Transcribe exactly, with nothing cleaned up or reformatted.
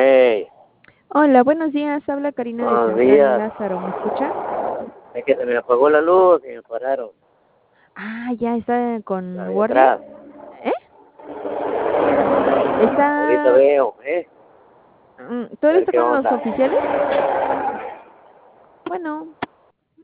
Hey, Hola, buenos días. Habla Karina de buenos Central días. Lázaro. ¿Me escucha? Es que se me apagó la luz y me pararon. Ah, ya está con La de guardia. atrás. ¿Eh? Ahorita Está... veo, ¿eh? mm, A ¿Todavía ver está qué con los onda. oficiales? Bueno,